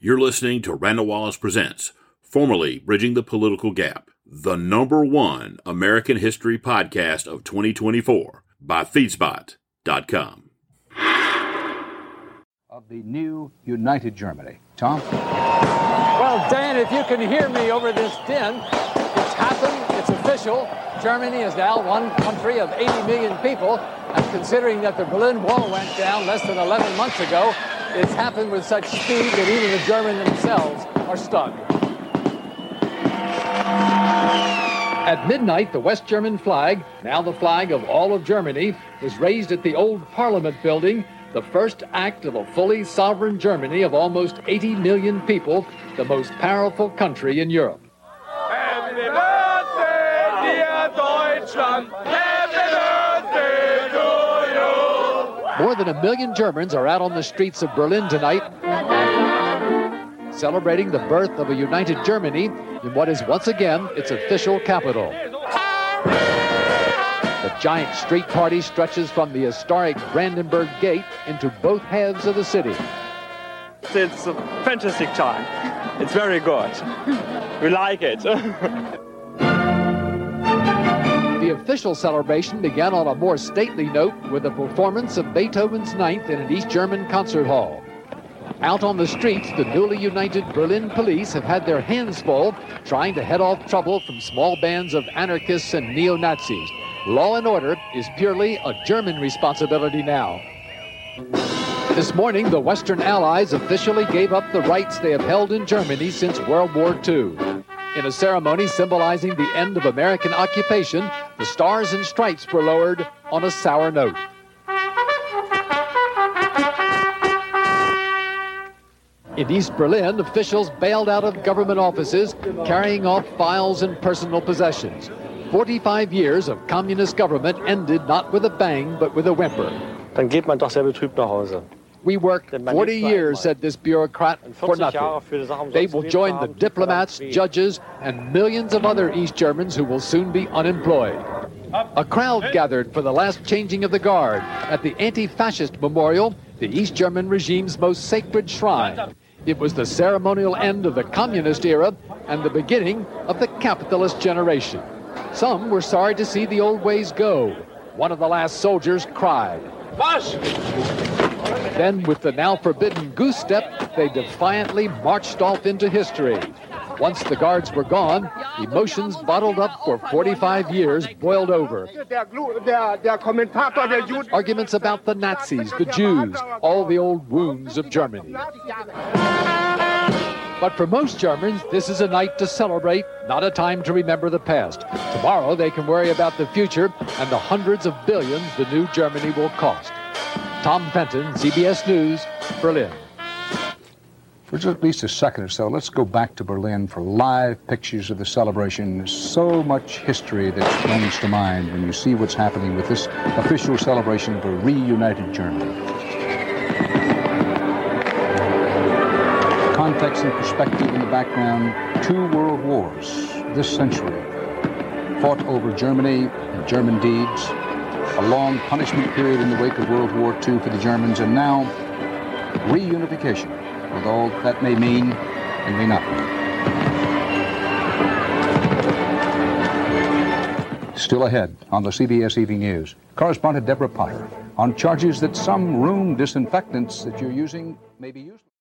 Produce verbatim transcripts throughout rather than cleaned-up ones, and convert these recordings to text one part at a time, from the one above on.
You're listening to Randall Wallace Presents, formerly Bridging the Political Gap, the number one American history podcast of twenty twenty-four by Feedspot dot com. Of the new United Germany. Tom? Well, Dan, if you can hear me over this din, it's happened, it's official. Germany is now one country of eighty million people, and considering that the Berlin Wall went down less than eleven months ago, it's happened with such speed that even the Germans themselves are stunned. At midnight, the West German flag, now the flag of all of Germany, was raised at the old Parliament building, the first act of a fully sovereign Germany of almost eighty million people, the most powerful country in Europe. Happy birthday, dear Deutschland! Happy birthday to you! More than a million Germans are out on the streets of Berlin tonight, celebrating the birth of a united Germany in what is once again its official capital. The giant street party stretches from the historic Brandenburg Gate into both halves of the city. It's a fantastic time. It's very good. We like it. The official celebration began on a more stately note with a performance of Beethoven's Ninth in an East German concert hall. Out on the streets, the newly united Berlin police have had their hands full trying to head off trouble from small bands of anarchists and neo-Nazis. Law and order is purely a German responsibility now. This morning, the Western Allies officially gave up the rights they have held in Germany since World War Two. In a ceremony symbolizing the end of American occupation, the Stars and Stripes were lowered on a sour note. In East Berlin, officials bailed out of government offices, carrying off files and personal possessions. forty-five years of communist government ended not with a bang, but with a whimper. Dann geht man doch sehr betrübt nach Hause. We worked forty years, said this bureaucrat, for nothing. They will join the diplomats, judges, and millions of other East Germans who will soon be unemployed. A crowd gathered for the last changing of the guard at the anti-fascist memorial, the East German regime's most sacred shrine. It was the ceremonial end of the communist era and the beginning of the capitalist generation. Some were sorry to see the old ways go. One of the last soldiers cried. Was? Then, with the now forbidden goose step, they defiantly marched off into history. Once the guards were gone, emotions bottled up for forty-five years boiled over. Arguments about the Nazis, the Jews, all the old wounds of Germany. But for most Germans, this is a night to celebrate, not a time to remember the past. Tomorrow, they can worry about the future and the hundreds of billions the new Germany will cost. Tom Fenton, C B S News, Berlin. For just at least a second or so, let's go back to Berlin for live pictures of the celebration. There's so much history that comes to mind when you see what's happening with this official celebration of a reunited Germany. Context and perspective in the background, two world wars this century fought over Germany and German deeds, a long punishment period in the wake of World War Two for the Germans, and now reunification, with all that may mean and may not mean. Still ahead on the C B S Evening News, correspondent Deborah Potter on charges that some room disinfectants that you're using may be useless.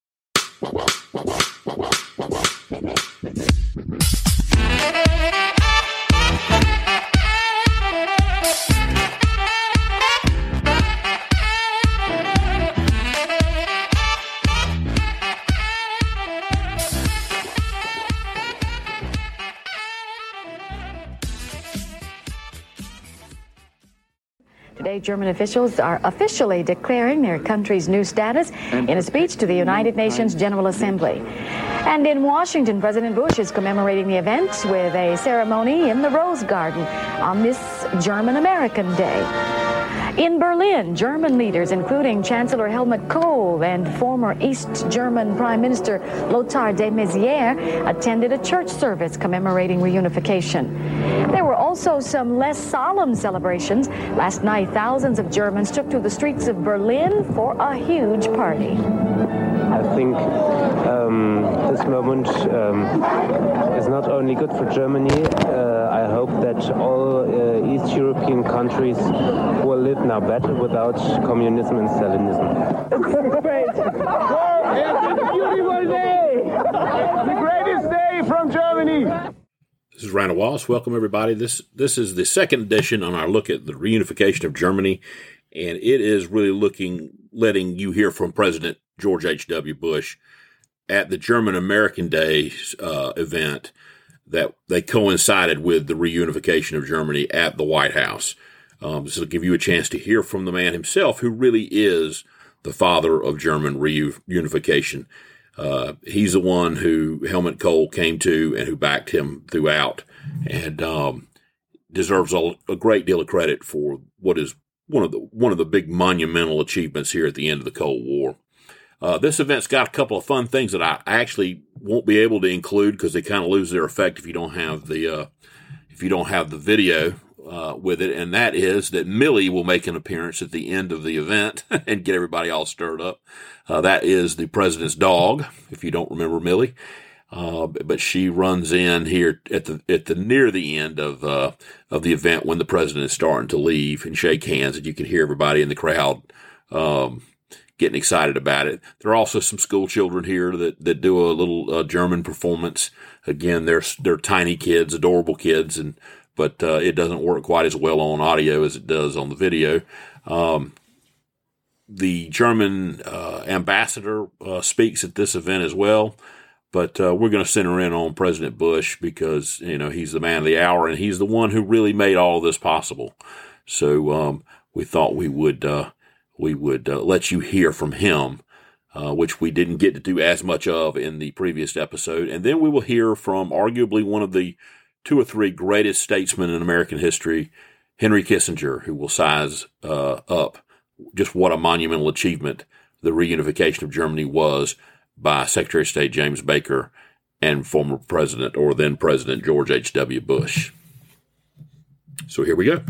Today, German officials are officially declaring their country's new status in a speech to the United Nations General Assembly. And in Washington, President Bush is commemorating the event with a ceremony in the Rose Garden on this German-American Day. In Berlin, German leaders, including Chancellor Helmut Kohl and former East German Prime Minister Lothar de Maizière, attended a church service commemorating reunification. There were also some less solemn celebrations. Last night, thousands of Germans took to the streets of Berlin for a huge party. I think um, this moment um, is not only good for Germany. Uh, I hope that all uh, East European countries will live now better without communism and Stalinism. It's great. It's a beautiful day. It's the greatest day from Germany. This is Randall Wallace. Welcome, everybody. This this is the second edition on our look at the reunification of Germany, and it is really looking, letting you hear from President George H W. Bush at the German-American Day uh, event that they coincided with the reunification of Germany at the White House. Um, this will give you a chance to hear from the man himself, who really is the father of German reunification. Uh, he's the one who Helmut Kohl came to and who backed him throughout, and um, deserves a, a great deal of credit for what is one of the one of the big monumental achievements here at the end of the Cold War. Uh, this event's got a couple of fun things that I actually won't be able to include because they kind of lose their effect if you don't have the uh, if you don't have the video uh, with it, and that is that Millie will make an appearance at the end of the event and get everybody all stirred up. Uh, that is the president's dog, if you don't remember Millie, uh, but she runs in here at the at the near the end of uh, of the event when the president is starting to leave and shake hands, and you can hear everybody in the crowd Um, getting excited about it. There are also some school children here that, that do a little uh, German performance. Again, they're they're tiny kids, adorable kids, and but uh, it doesn't work quite as well on audio as it does on the video. Um, the German uh, ambassador uh, speaks at this event as well, but uh, we're going to center in on President Bush because you know he's the man of the hour and he's the one who really made all this possible. So um, we thought we would. Uh, We would uh, let you hear from him, uh, which we didn't get to do as much of in the previous episode. And then we will hear from arguably one of the two or three greatest statesmen in American history, Henry Kissinger, who will size uh, up just what a monumental achievement the reunification of Germany was by Secretary of State James Baker and former President, or then President, George H W. Bush. So here we go.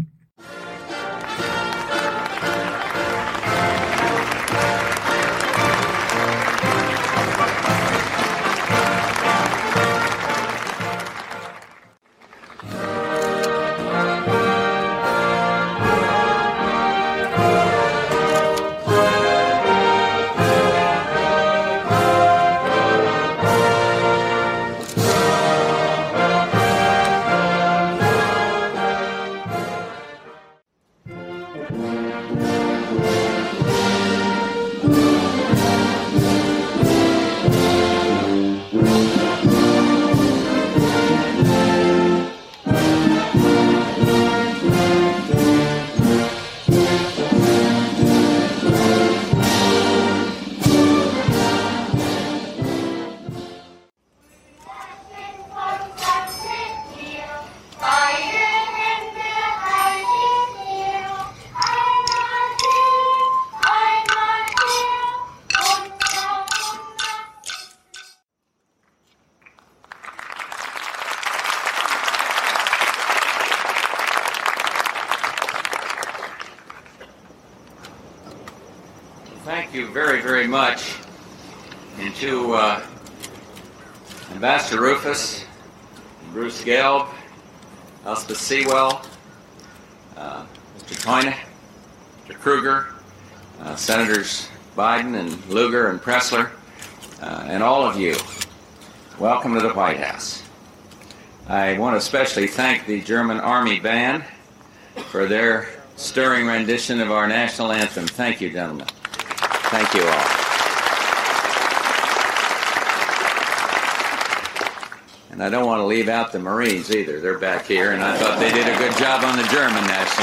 Thank you very, very much. And to uh, Ambassador Rufus, Bruce Gelb, Elspeth Sewell, uh, Mister Toyne, Mister Kruger, uh, Senators Biden and Lugar and Pressler, uh, and all of you, welcome to the White House. I want to especially thank the German Army Band for their stirring rendition of our national anthem. Thank you, gentlemen. Thank you all. And I don't want to leave out the Marines either. They're back here, and I thought they did a good job on the German national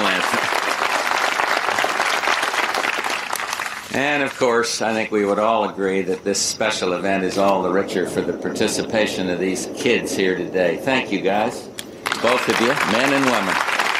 anthem. And, of course, I think we would all agree that this special event is all the richer for the participation of these kids here today. Thank you, guys, both of you, men and women.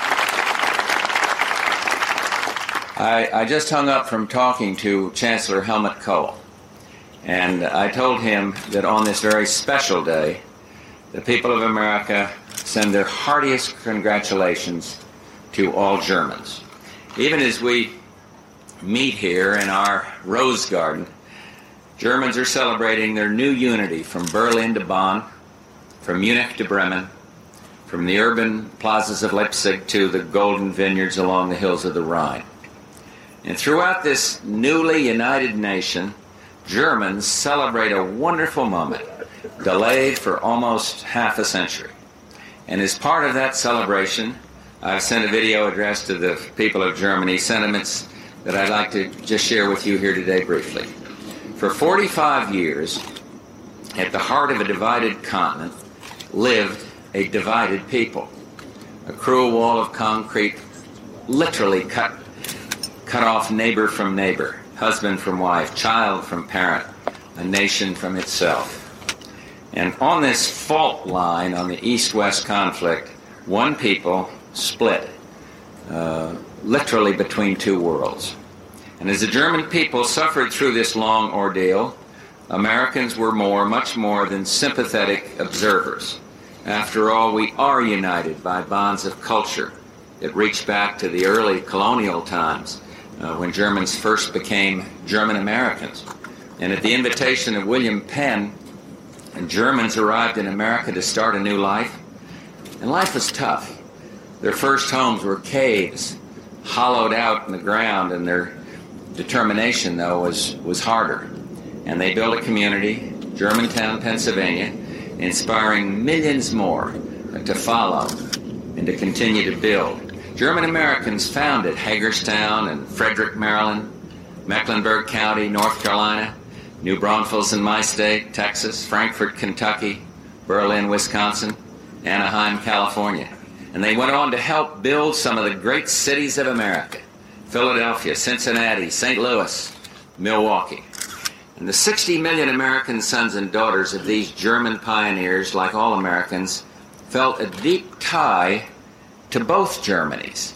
I, I just hung up from talking to Chancellor Helmut Kohl, and I told him that on this very special day, the people of America send their heartiest congratulations to all Germans. Even as we meet here in our rose garden, Germans are celebrating their new unity from Berlin to Bonn, from Munich to Bremen, from the urban plazas of Leipzig to the golden vineyards along the hills of the Rhine. And throughout this newly united nation, Germans celebrate a wonderful moment, delayed for almost half a century. And as part of that celebration, I've sent a video addressed to the people of Germany, sentiments that I'd like to just share with you here today briefly. For forty-five years, at the heart of a divided continent, lived a divided people. A cruel wall of concrete literally cut, cut off neighbor from neighbor, husband from wife, child from parent, a nation from itself. And on this fault line, on the east-west conflict, one people split, uh, literally between two worlds. And as the German people suffered through this long ordeal, Americans were more, much more than sympathetic observers. After all, we are united by bonds of culture that reach back to the early colonial times uh, when Germans first became German Americans. And at the invitation of William Penn, Germans arrived in America to start a new life. And life was tough. Their first homes were caves, hollowed out in the ground, and their determination, though, was, was harder. And they built a community, Germantown, Pennsylvania, inspiring millions more to follow and to continue to build. German Americans founded Hagerstown and Frederick, Maryland, Mecklenburg County, North Carolina, New Braunfels in my state, Texas, Frankfort, Kentucky, Berlin, Wisconsin, Anaheim, California. And they went on to help build some of the great cities of America: Philadelphia, Cincinnati, Saint Louis, Milwaukee. And the sixty million American sons and daughters of these German pioneers, like all Americans, felt a deep tie to both Germanys.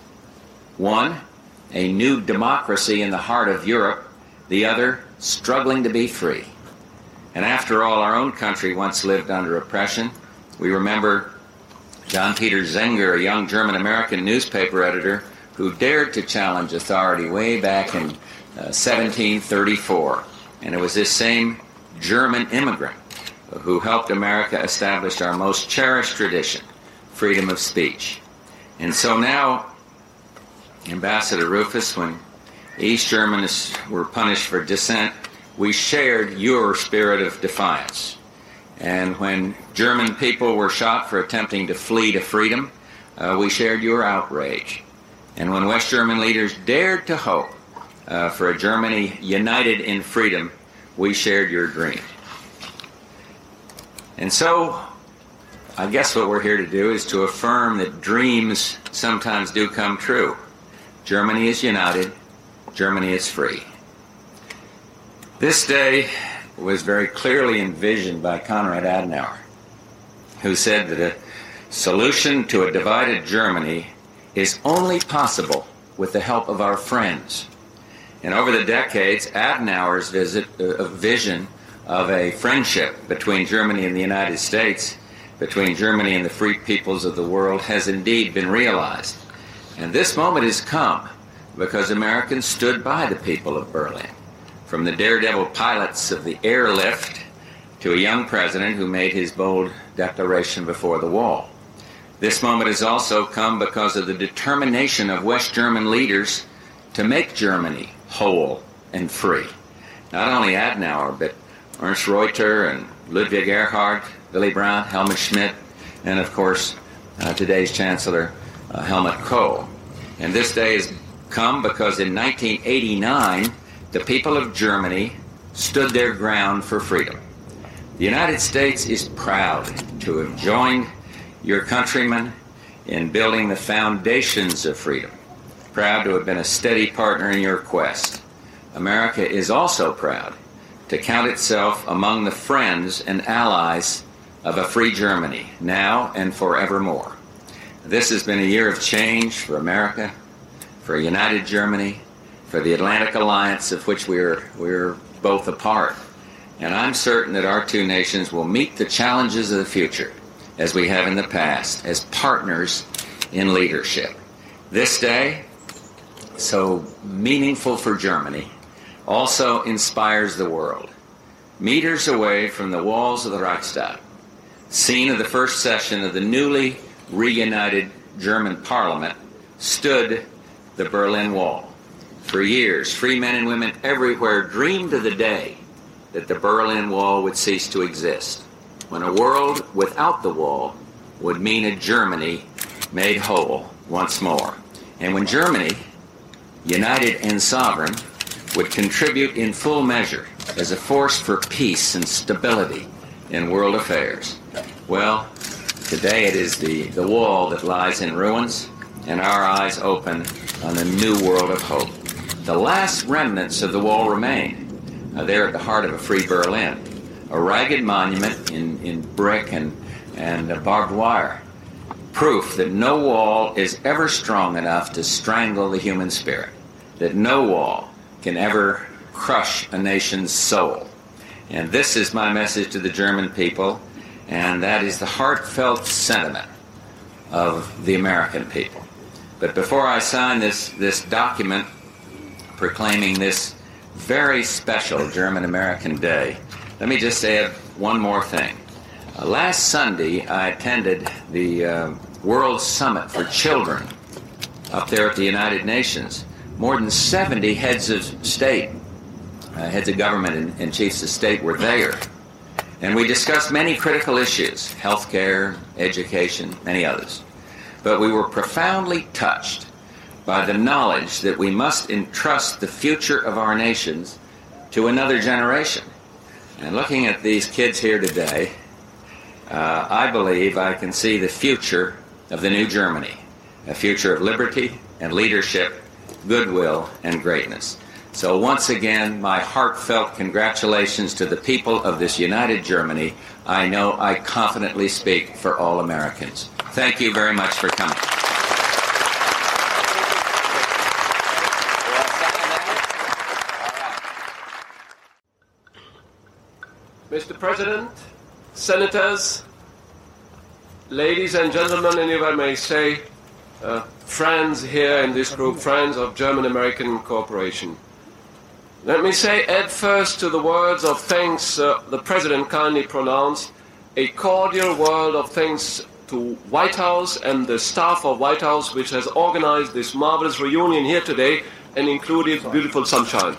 One, a new democracy in the heart of Europe, the other, struggling to be free. And after all, our own country once lived under oppression. We remember John Peter Zenger, a young German-American newspaper editor who dared to challenge authority way back in uh, seventeen thirty-four. And it was this same German immigrant who helped America establish our most cherished tradition, freedom of speech. And so now, Ambassador Rufus, when East Germans were punished for dissent, we shared your spirit of defiance. And when German people were shot for attempting to flee to freedom, uh, we shared your outrage. And when West German leaders dared to hope uh, for a Germany united in freedom, we shared your dream. And so, I guess what we're here to do is to affirm that dreams sometimes do come true. Germany is united. Germany is free. This day was very clearly envisioned by Konrad Adenauer, who said that a solution to a divided Germany is only possible with the help of our friends. And over the decades, Adenauer's visit, uh, vision of a friendship between Germany and the United States, between Germany and the free peoples of the world, has indeed been realized. And this moment has come because Americans stood by the people of Berlin, from the daredevil pilots of the airlift to a young president who made his bold declaration before the wall. This moment has also come because of the determination of West German leaders to make Germany whole and free. Not only Adenauer, but Ernst Reuter and Ludwig Erhard, Willy Brandt, Helmut Schmidt, and of course uh, today's Chancellor uh, Helmut Kohl. And this day has come because in nineteen eighty-nine, the people of Germany stood their ground for freedom. The United States is proud to have joined your countrymen in building the foundations of freedom, proud to have been a steady partner in your quest. America is also proud to count itself among the friends and allies of a free Germany, now and forevermore. This has been a year of change for America, for a united Germany, for the Atlantic Alliance of which we're, we're both a part. And I'm certain that our two nations will meet the challenges of the future, as we have in the past, as partners in leadership. This day, so meaningful for Germany, also inspires the world. meters away from the walls of the Reichstag, scene of the first session of the newly reunited German parliament, stood the Berlin Wall. For years, free men and women everywhere dreamed of the day that the Berlin Wall would cease to exist, when a world without the wall would mean a Germany made whole once more. And when Germany, united and sovereign, would contribute in full measure as a force for peace and stability in world affairs. Well, today it is the, the wall that lies in ruins, and our eyes open on a new world of hope. The last remnants of the wall remain, uh, there at the heart of a free Berlin, a ragged monument in, in brick and, and uh, barbed wire, proof that no wall is ever strong enough to strangle the human spirit, that no wall can ever crush a nation's soul. And this is my message to the German people, and that is the heartfelt sentiment of the American people. But before I sign this, this document proclaiming this very special German-American Day, let me just add one more thing. Uh, last Sunday, I attended the uh, World Summit for Children up there at the United Nations. More than seventy heads of state, uh, heads of government and, and chiefs of state were there. And we discussed many critical issues, healthcare, education, many others. But we were profoundly touched by the knowledge that we must entrust the future of our nations to another generation. And looking at these kids here today, uh, I believe I can see the future of the new Germany, a future of liberty and leadership, goodwill and greatness. So once again, my heartfelt congratulations to the people of this united Germany. I know I confidently speak for all Americans. Thank you very much for coming. Mister President, Senators, ladies and gentlemen, and if I may say, uh, friends here in this group, friends of German-American cooperation. Let me say, add first to the words of thanks uh, the President kindly pronounced, a cordial word of thanks to White House and the staff of White House, which has organized this marvelous reunion here today and included beautiful sunshine.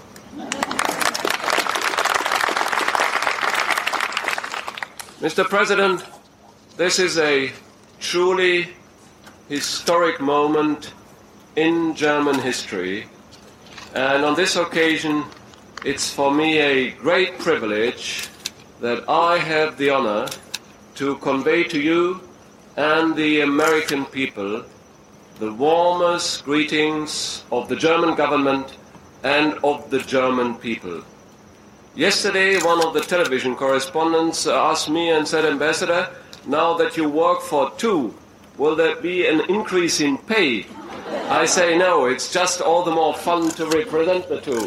Mister President, this is a truly historic moment in German history, and on this occasion it's for me a great privilege that I have the honor to convey to you and the American people the warmest greetings of the German government and of the German people. Yesterday, one of the television correspondents asked me and said, Ambassador, now that you work for two, will there be an increase in pay? I say no, it's just all the more fun to represent the two.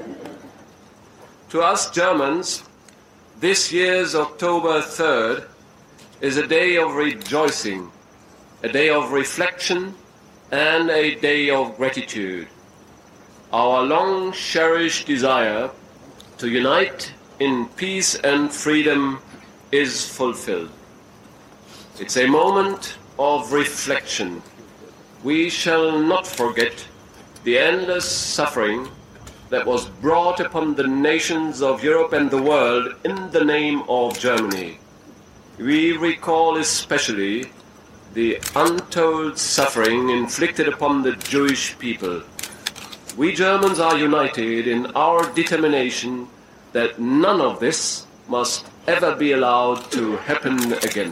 To us Germans, this year's October third is a day of rejoicing, a day of reflection, and a day of gratitude. Our long-cherished desire to unite in peace and freedom is fulfilled. It's a moment of reflection. We shall not forget the endless suffering that was brought upon the nations of Europe and the world in the name of Germany. We recall especially the untold suffering inflicted upon the Jewish people. We Germans are united in our determination that none of this must ever be allowed to happen again.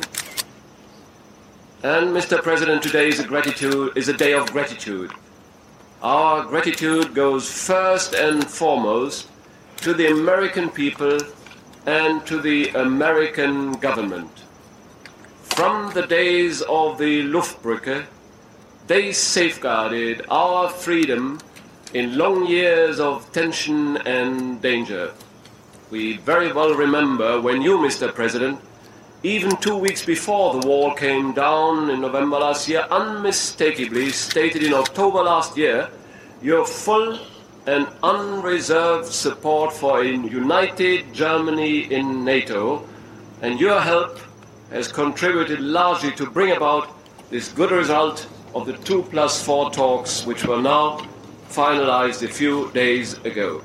And, Mister President, today is a, gratitude, is a day of gratitude. Our gratitude goes first and foremost to the American people and to the American government. From the days of the Luftbrücke, they safeguarded our freedom in long years of tension and danger. We very well remember when you, Mister President, even two weeks before the wall came down in November last year, unmistakably stated in October last year, your full and unreserved support for a united Germany in NATO, and your help has contributed largely to bring about this good result of the two plus four talks, which were now finalized a few days ago.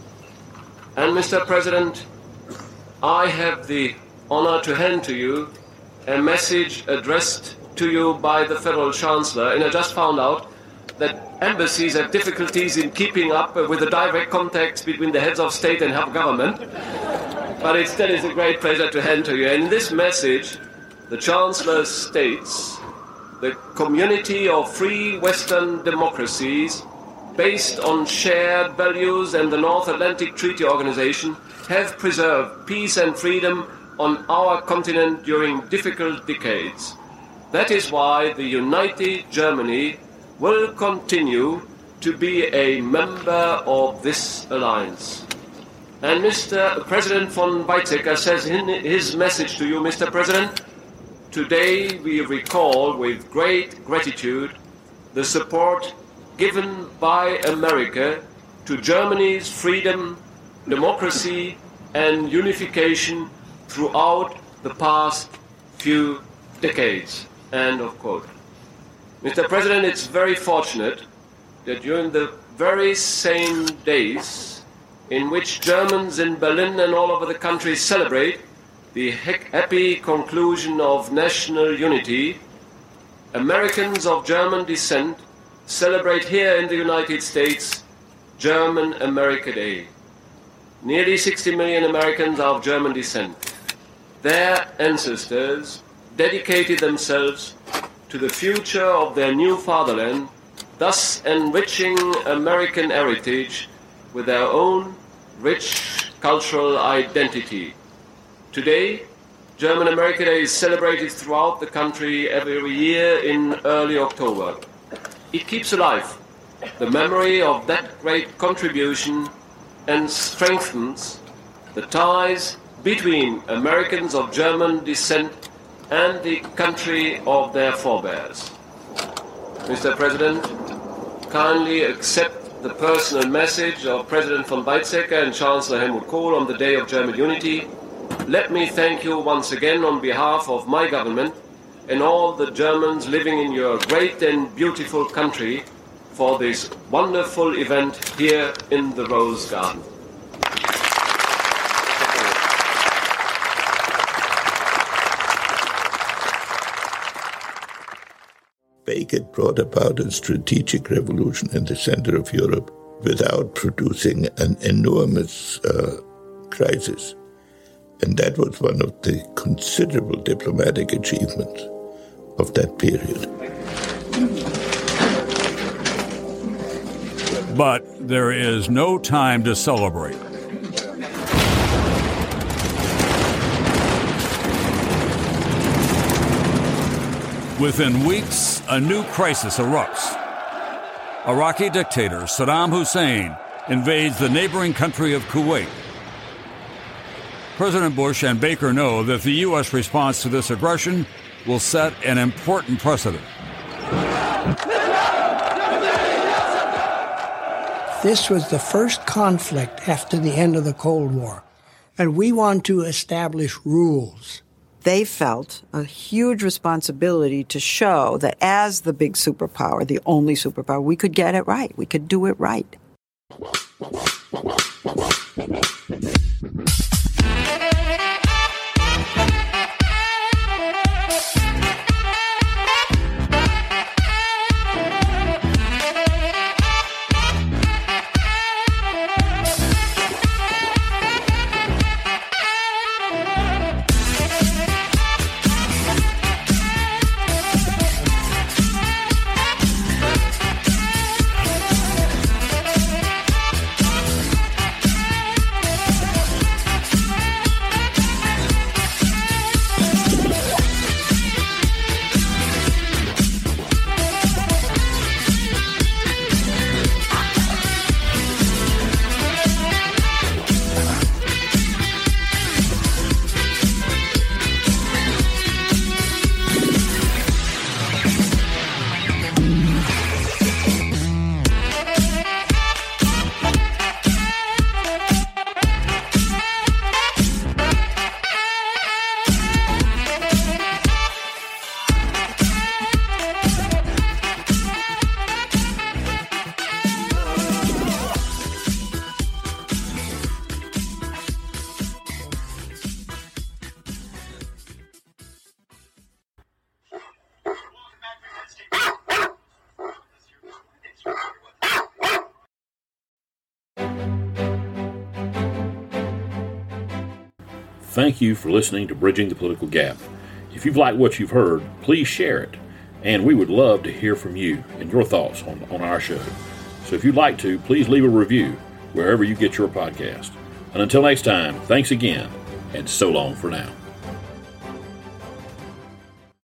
And Mister President, I have the honor to hand to you a message addressed to you by the Federal Chancellor, and I just found out that embassies have difficulties in keeping up with the direct contacts between the heads of state and of government. But it still is a great pleasure to hand to you. And in this message, the Chancellor states, the community of free Western democracies, based on shared values and the North Atlantic Treaty Organization, have preserved peace and freedom on our continent during difficult decades. That is why the united Germany will continue to be a member of this alliance. And Mister President von Weizsäcker says in his message to you, Mister President, today we recall with great gratitude the support given by America to Germany's freedom, democracy, and unification throughout the past few decades. End of quote. Mister President, it's very fortunate that during the very same days in which Germans in Berlin and all over the country celebrate the happy conclusion of national unity, Americans of German descent celebrate here in the United States German America Day. Nearly sixty million Americans are of German descent. Their ancestors dedicated themselves to the future of their new fatherland, thus enriching American heritage with their own rich cultural identity. Today, German America Day is celebrated throughout the country every year in early October. It keeps alive the memory of that great contribution and strengthens the ties between Americans of German descent and the country of their forebears. Mister President, kindly accept the personal message of President von Weizsäcker and Chancellor Helmut Kohl on the Day of German Unity. Let me thank you once again on behalf of my government and all the Germans living in your great and beautiful country for this wonderful event here in the Rose Garden. Bacon brought about a strategic revolution in the center of Europe without producing an enormous uh, crisis. And that was one of the considerable diplomatic achievements of that period. But there is no time to celebrate. Within weeks, a new crisis erupts. Iraqi dictator Saddam Hussein invades the neighboring country of Kuwait. President Bush and Baker know that the U S response to this aggression will set an important precedent. This was the first conflict after the end of the Cold War, and we want to establish rules. They felt a huge responsibility to show that as the big superpower, the only superpower, we could get it right. We could do it right. thank you for listening to Bridging the Political Gap. If you've liked what you've heard, please share it, and we would love to hear from you and your thoughts on, on our show. So if you'd like to, please leave a review wherever you get your podcast. And until next time, thanks again, and so long for now.